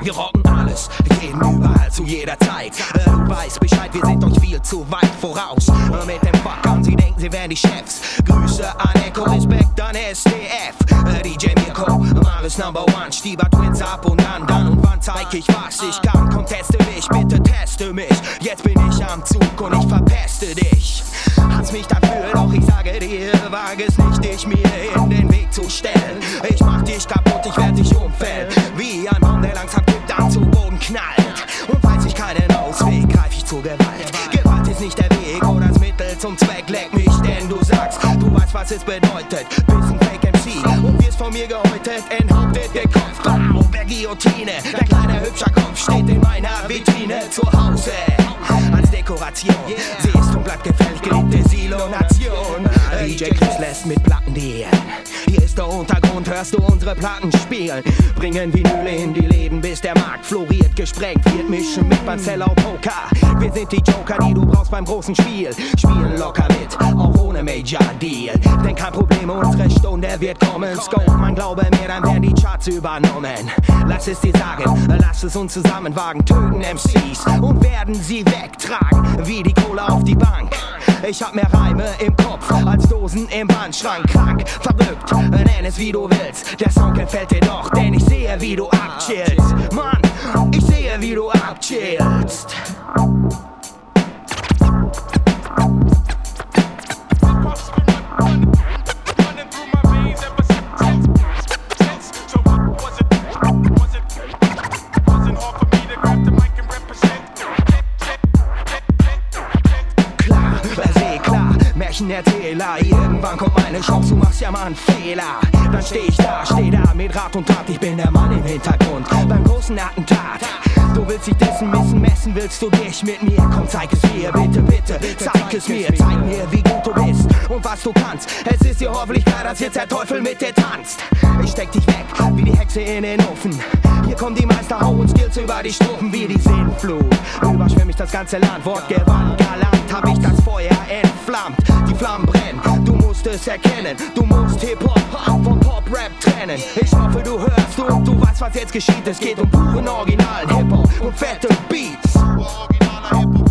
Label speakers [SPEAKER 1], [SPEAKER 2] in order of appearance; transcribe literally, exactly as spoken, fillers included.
[SPEAKER 1] Wir rocken alles, jeden überall, zu jeder Zeit. Äh, du weißt Bescheid, wir sind euch viel zu weit voraus. Äh, mit dem Fuckern, sie denken, sie wären die Chefs. Grüße an Echo, Respekt an S D F. Äh, D J Mirko, Maris Number One, Stieber Twins ab und an, dann und wann zeig ich, was ich kann. Komm, teste mich, bitte teste mich. Jetzt bin ich am Zug und ich verpeste dich. Hass mich dafür, doch ich sage dir, wage es nicht, dich mir in den Weg zu stellen. Ich mach dich kaputt, ich werd dich umfällen. Wie ein Baum, der langsam kippt, dann zu Boden knallt. Und falls ich keinen Ausweg, greif ich zur Gewalt. Gewalt ist nicht der Weg oder das Mittel zum Zweck. Leck mich, denn du sagst, du weißt, was es bedeutet. Bist ein Fake M C und wirst von mir gehäutet. Enthauptet, gekopft, blau, der Guillotine. Dein kleiner hübscher Kopf steht in meiner Vitrine zu Hause. Als Dekoration, sie ist und bleibt gefällt, geliebte Silo-Nation. D J Chris lässt mit Platten dealen. Hier ist der Untergrund, hörst du unsere Platten spielen. Bringen Vinyle in die Läden, bis der Markt floriert, gesprengt wird. Mischen mit Marcello Poker. Wir sind die Joker, die du brauchst beim großen Spiel. Spielen locker mit, auch ohne Major Deal. Denn kein Problem, unsere Stunde wird kommen. Scope, man glaube mir, dann werden die Charts übernommen. Lass es dir sagen, lass es uns zusammen wagen. Töten M Cs und werden sie wegtragen, wie die Kohle auf die Bank. Ich hab mehr Reime im Kopf als Dosen im Wandschrank. Krank, verrückt, nenn es wie du willst. Der Song gefällt dir doch, denn ich sehe, wie du abchillst. Mann, ich sehe, wie du abchillst. Erzähler, irgendwann kommt meine Chance, du machst ja mal einen Fehler. Dann steh ich da, steh da mit Rat und Tat, ich bin der Mann im Hintergrund beim großen Attentat. Du willst dich dessen missen, messen willst du dich mit mir? Komm, zeig es mir, bitte, bitte, zeig es mir, zeig mir, wie gut du bist und was du kannst. Es ist dir hoffentlich klar, dass jetzt der Teufel mit dir tanzt. Ich steck dich weg, wie die Hexe in den Ofen. Hier kommen die Meister, hau und Skills über die Strophen wie die Sintflut. Überschwemm ich das ganze Land, Wortgewalt galant, hab ich das Feuer entflammt. Die Flammen brennen, du musst es erkennen. Du musst Hip-Hop von Pop-Rap trennen. Ich hoffe, du hörst und du weißt, was jetzt geschieht. Es geht um puren originalen Hip-Hop und fette Beats. Originaler Hip-Hop.